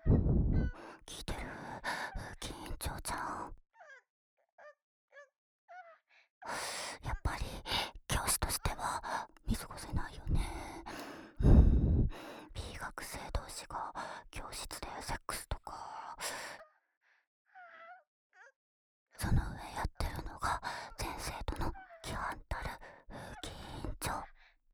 聞いてる？金長ちゃん。やっぱり教師としては見過ごせないよね。B 学生同士が教室でセックスとか、その上やってるのが全生徒の規範たる議員長。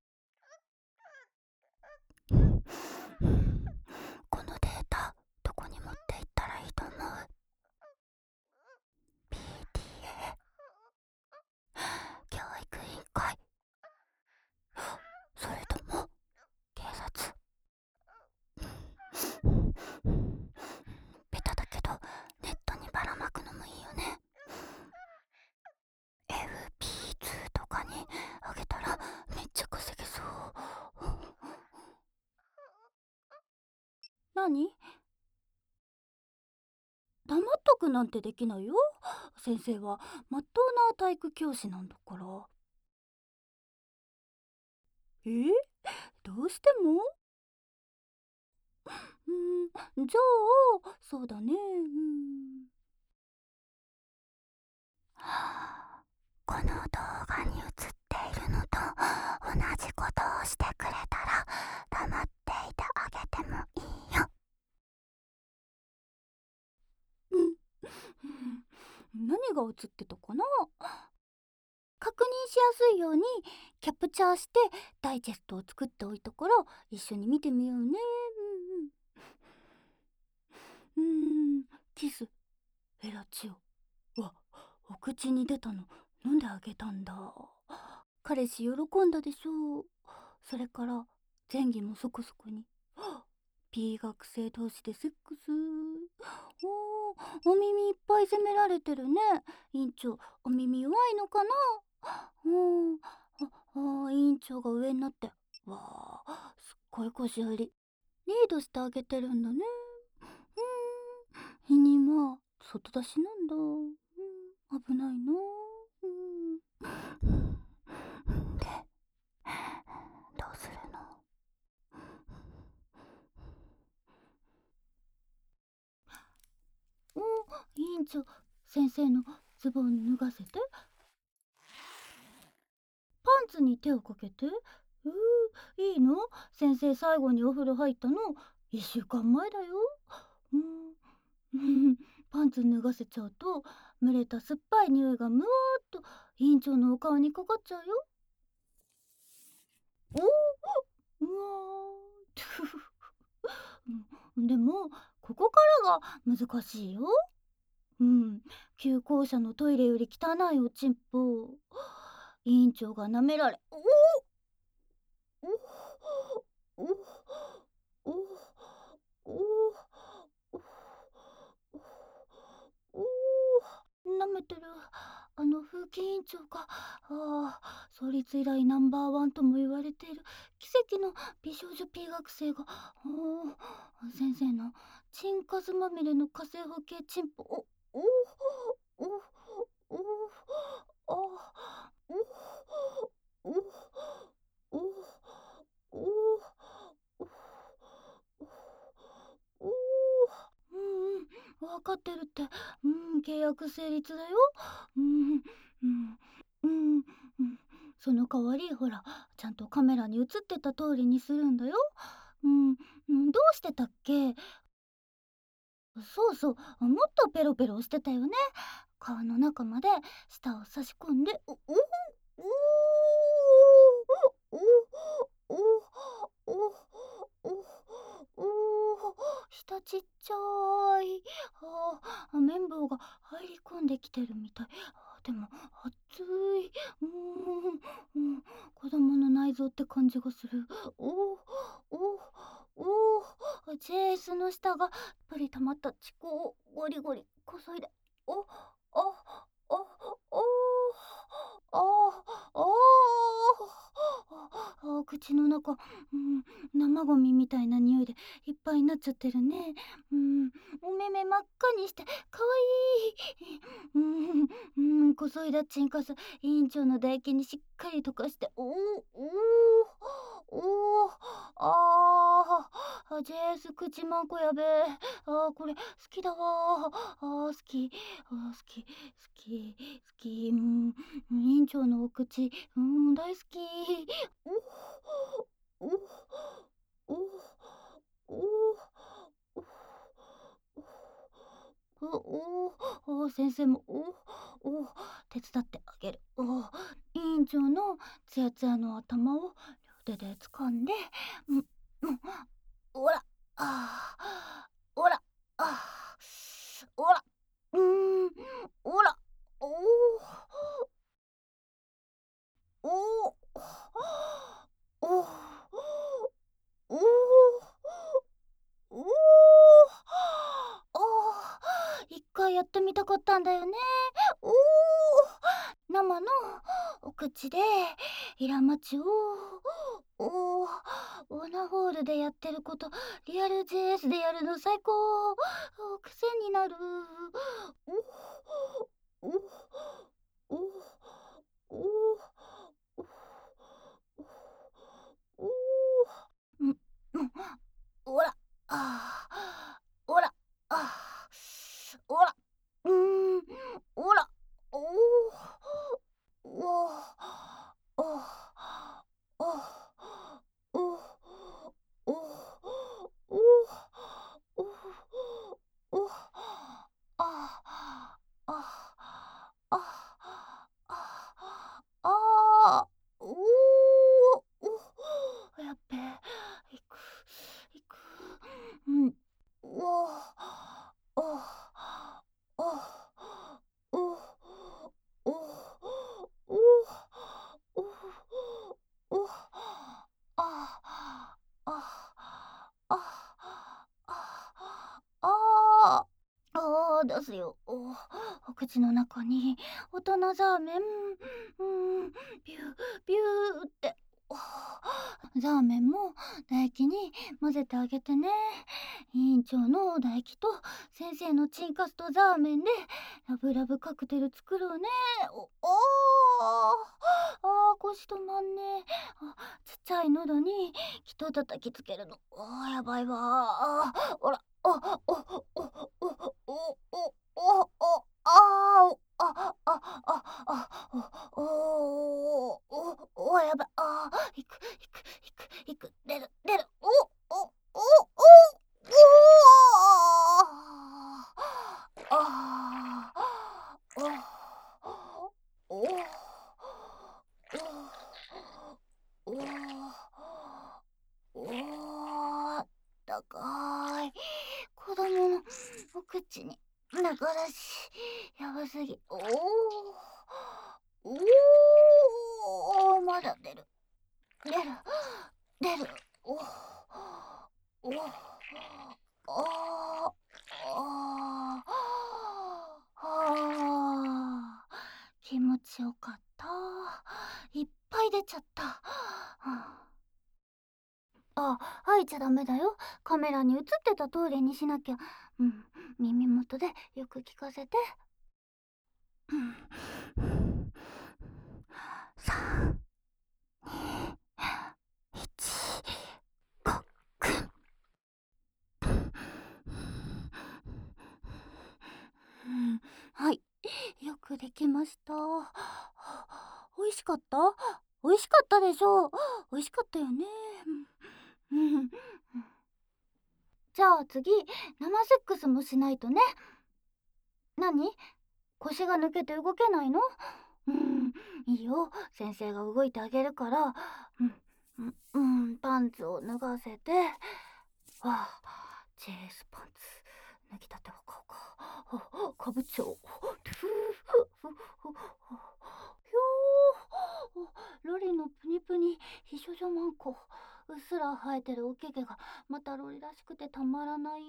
このデータどこに持っていったらいいと思う？ PTA、 教育委員会、それとも警察？ベタだけどネットにばらまくのもいいよね。 FP2 とかにあげたらめっちゃ稼げそう。何？黙っとくなんてできないよ。先生はまっとうな体育教師なんだから。どうしても？じゃあそうだね。この動画に映っているのと同じことをしてくれたら黙っていてあげてもいいよ。何が映ってたかな？確認しやすいようにキャプチャーしてダイジェストを作っておいたから一緒に見てみようね。キス、フェラチオ。お口に出たの飲んであげたんだ。彼氏喜んだでしょう。それから前戯もそこそこに。B 学生同士でセックス。お耳いっぱい責められてるね。委員長、お耳弱いのかな？委員長が上になって、わあ、すっごい腰振り。リードしてあげてるんだね。日にま外出しなんだ。危ないな。で、どうするの？委員長、先生のズボン脱がせて。パンツに手をかけて。いいの？先生最後にお風呂入ったの1週間前だよ。パンツ脱がせちゃうと蒸れた酸っぱい匂いがむわーっと委員長のお顔にかかっちゃうよ。うわーでもここからが難しいよ。旧校舎のトイレより汚いおちんぽ。委員長が舐められ、おおおお舐めてる。風紀委員長が、創立以来ナンバーワンとも言われている奇跡の美少女 P 学生が、先生のチンカスまみれの火星補系チンポ、おおおおあおおおお分かってるって。契約成立だよ。うんうんうんその代わりほらちゃんとカメラに映ってた通りにするんだよ。どうしてたっけ？そうそう、もっとペロペロしてたよね。皮の中まで舌を差し込んで、おおおお舌ちっちゃい。綿棒が入り込んできてるみたい。でも熱い。子供の内臓って感じがする。JS の下がぷり溜まった血行をゴリゴリこそいで、おあ口の中、生ゴミみたいな匂いでいっぱいになっちゃってるね。お目目真っ赤にしてかわいい。こそいだチンカス委員長の唾液にしっかり溶かして、 JS 口まんこやべえ。これ好きだわ。好き。好き。好き。好き。委員長のお口、大好き。おおおおお先生も手伝ってあげる。委員長のつやつやの頭を両手で掴んで、うんおら、おら、おら、おら、おおおおお一回やってみたかったんだよね。おお生のお口でイラマチをオナホールでやってることリアル JS でやるの最高。癖になる。おおおおおおうんうんおらおらおらおらおおおおおおおあああおやっべいくいくおおおおおおおああ出すよ。お口の中に大人ザーメン、ビュービューって。ザーメンも唾液に混ぜてあげてね。委員長の唾液と先生のチンカスとザーメンでラブラブカクテル作ろうね。腰止まんね。ちっちゃい喉にきっと叩きつけるの。やばいわ。ほら。おおおおおおおおおあーあああやばいく出るおおあおおあったかい。子供のお口に流らしやばすぎ。まだ出るおおああ気持ちよかった。いっぱい出ちゃった。吐いちゃダメだよ。カメラに映ってた通りにしなきゃ。耳元でよく聞かせて。3、2、1、ごっくん。はい、よくできました。美味しかった？美味しかったでしょう。美味しかったよね。じゃあ次、生セックスもしないとね。何？腰が抜けて動けないの？いいよ。先生が動いてあげるから。パンツを脱がせて。JS パンツ。脱ぎたては買うか。かぶっちゃおう。ロリのプニプニ、ひしょじょまんこ。うっすら生えてるおけげがまたロリらしくてたまらない。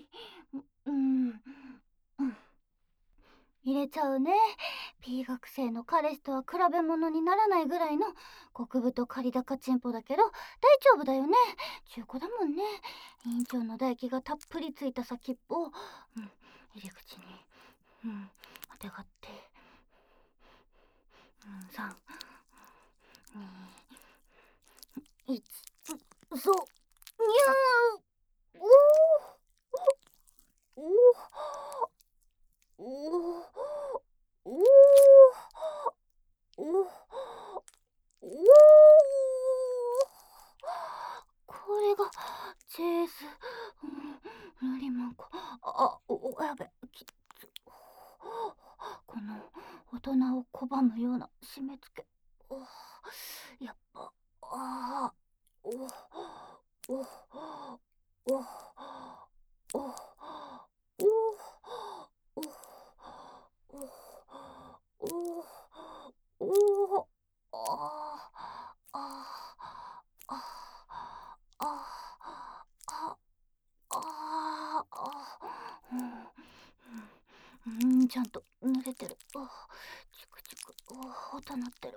入れちゃうね。P 学生の彼氏とは比べ物にならないぐらいの極太刈高チンポだけど大丈夫だよね。中古だもんね。委員長の唾液がたっぷりついた先っぽを、入り口に、あてがって、3、2、1、そう、にゅーおおおこれがチェース、ルリマンか。やべ、きつ。この大人を拒むような締め付け。やっぱ、ああ、おおおおおおおおおああああああちゃんと濡れてる。チクチク。音鳴ってる。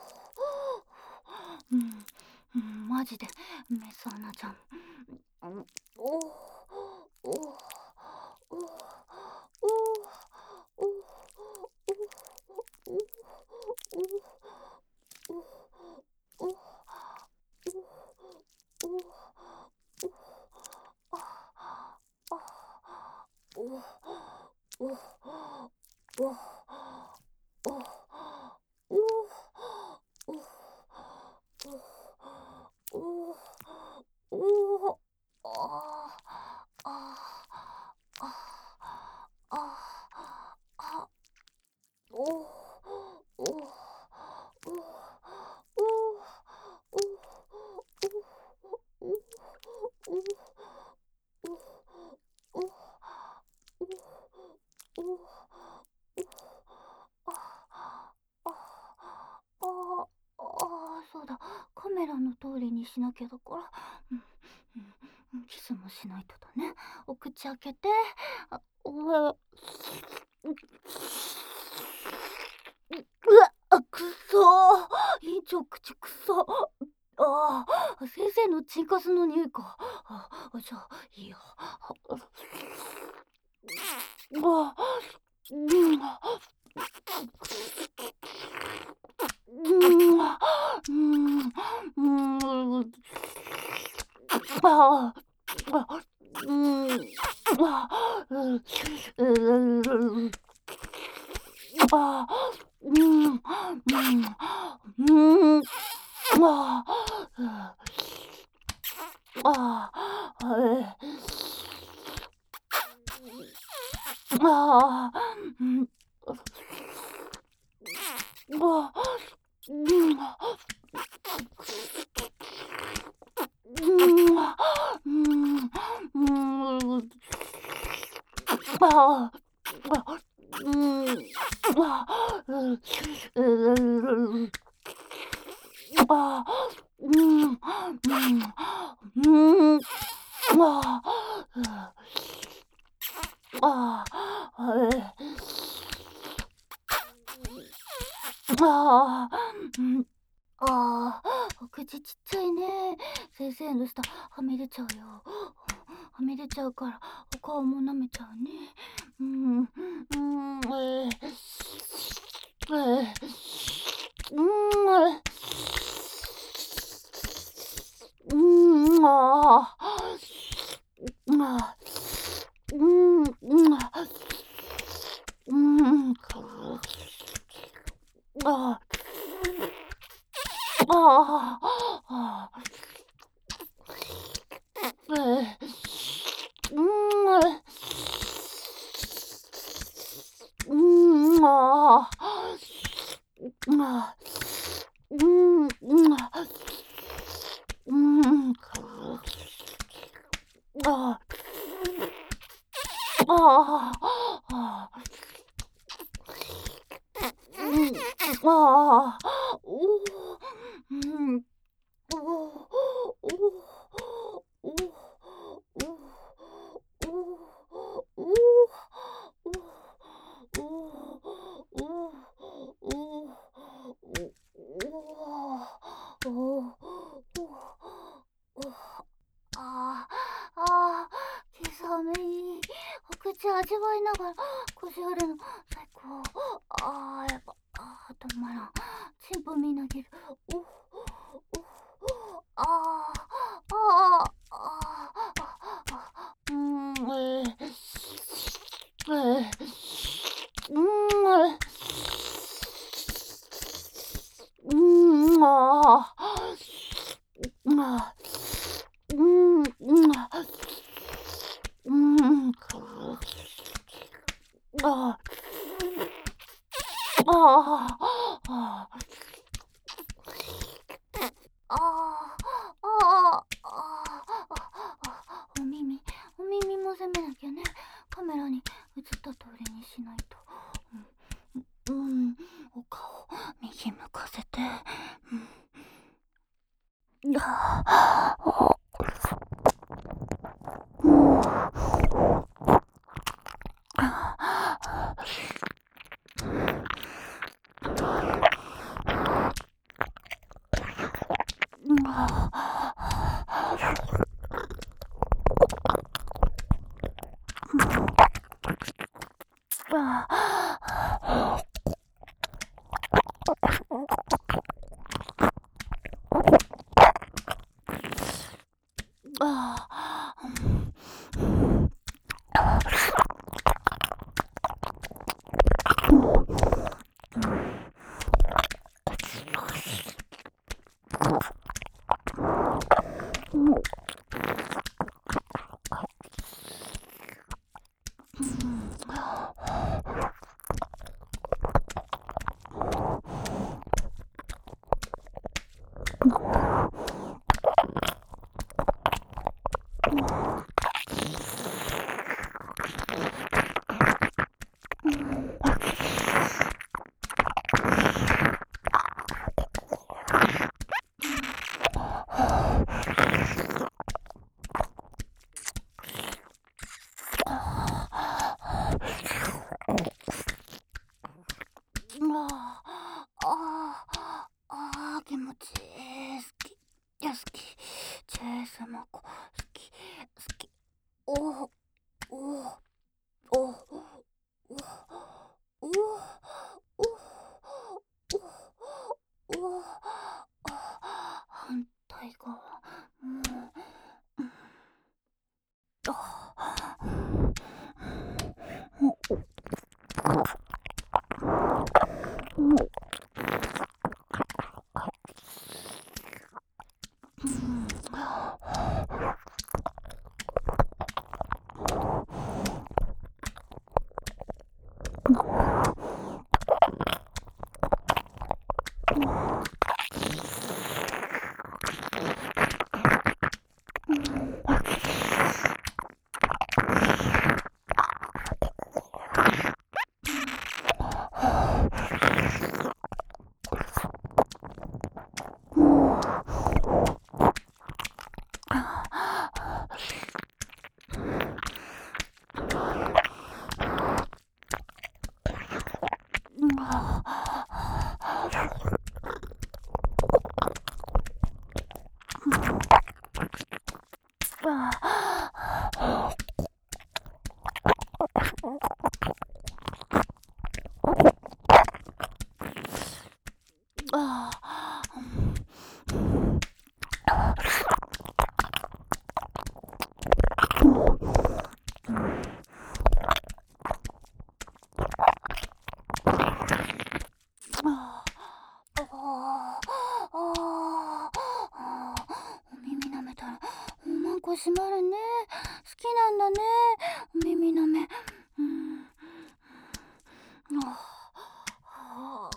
マジでメス穴ちゃん。おおおおおそうだ、カメラの通りにしなきゃだから、キスもしないとだね。お口開けて、くそー、院長口くそ。先生のチンカスの匂いか。じゃあいいや。お口ちっちゃいね。先生の舌はみ出ちゃうよ。はみ出ちゃうからお顔も舐めちゃうね。今朝めにお口味わいながらこじあるの最高。やっぱ止まらん。チンポみなぎる。 ああ、あ、うん、うん、うん、ああ、ああ、ああ、ああ、ああ、お耳も責めなきゃね。カメラに映った通りにしないと。うん、お顔、右向かせて。ああ、気持ちいい。好き。いや、好き。チェイスマコ、好き。好き。おお、おお、おお、おお、おお、反対側。うん、お耳舐めたらおまんこ閉まるね。好きなんだね、お耳舐め。うん、あ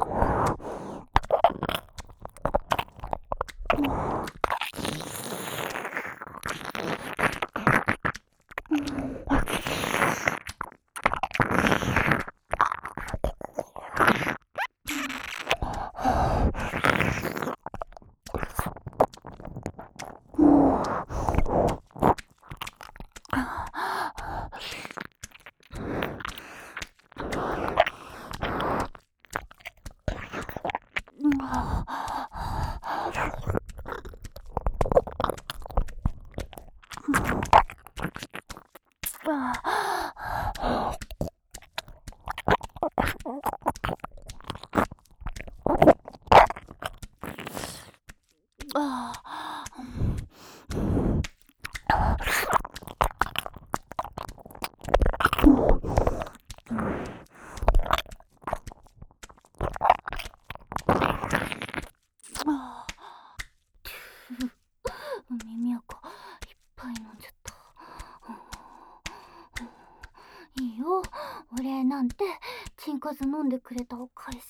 耳垢いっぱい飲んじゃった。いいよ、お礼なんてチンカス飲んでくれたお返し。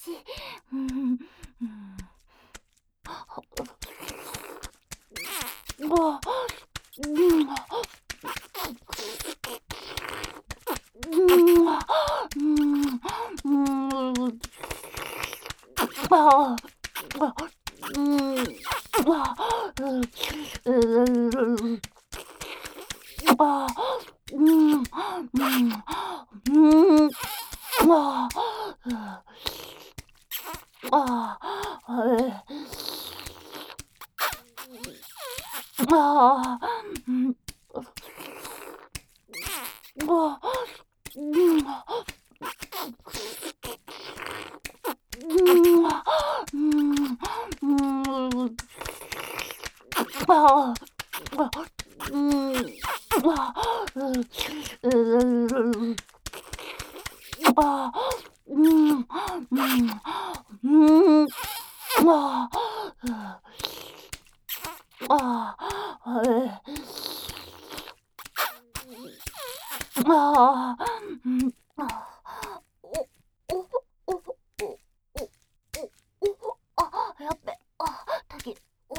やっべ、たぎる。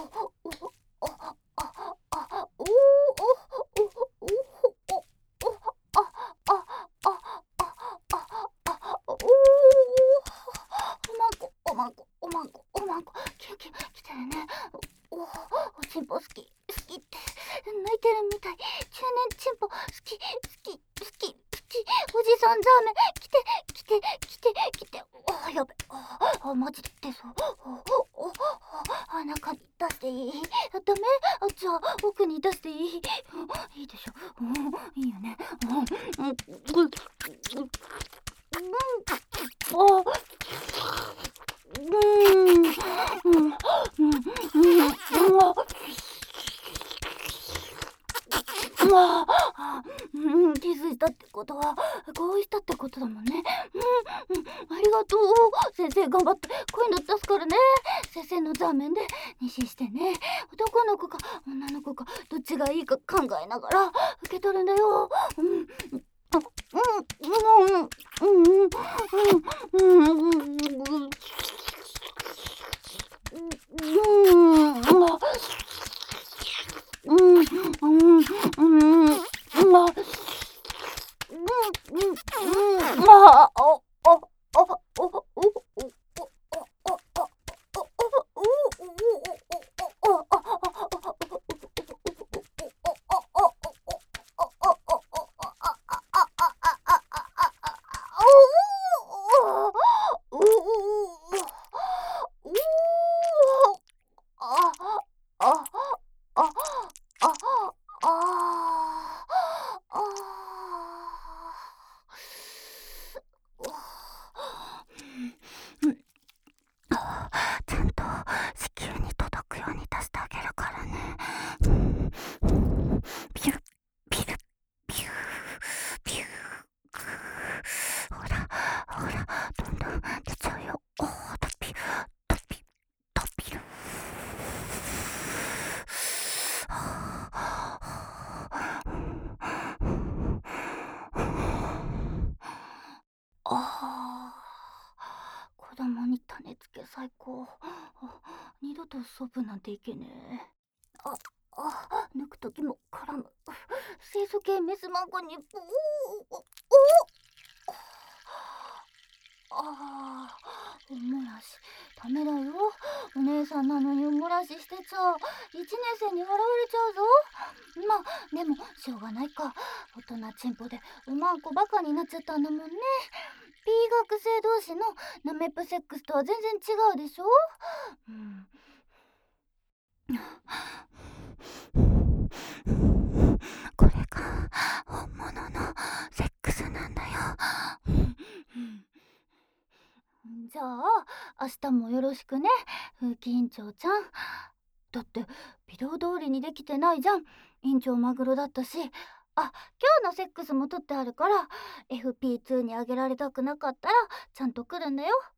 来てるね。おちんぽ好きって泣いてるみたい。中年ちんぽ好き。おじさんザーメン来て。やべ、マジで出そう。中に出していい？ダメ？じゃあ奥に出していい？いいでしょ。いいよね。気づいたってことは合意したってことだもんね。ありがとう。先生頑張って。こういうの出すからね。先生のザーメンで妊娠してね。男の子か女の子かどっちがいいか考えながら受け取るんだよ。 つけ最高。二度とソープなんていけねえ。抜く時も絡む。清楚系メスマンゴにおもらしダメだよ。お姉さんなのにおもらししてちゃ一年生に笑われちゃうぞ。まあでもしょうがないか。大人チンポでおまんこバカになっちゃったんだもんね。P 学生同士のナメプセックスとは全然違うでしょ。これが本物のセックスなんだよ。じゃあ明日もよろしくね、風紀委員長ちゃん。だってビデオ通りにできてないじゃん。委員長マグロだったし。今日のセックスも撮ってあるから FP2 にあげられたくなかったらちゃんと来るんだよ。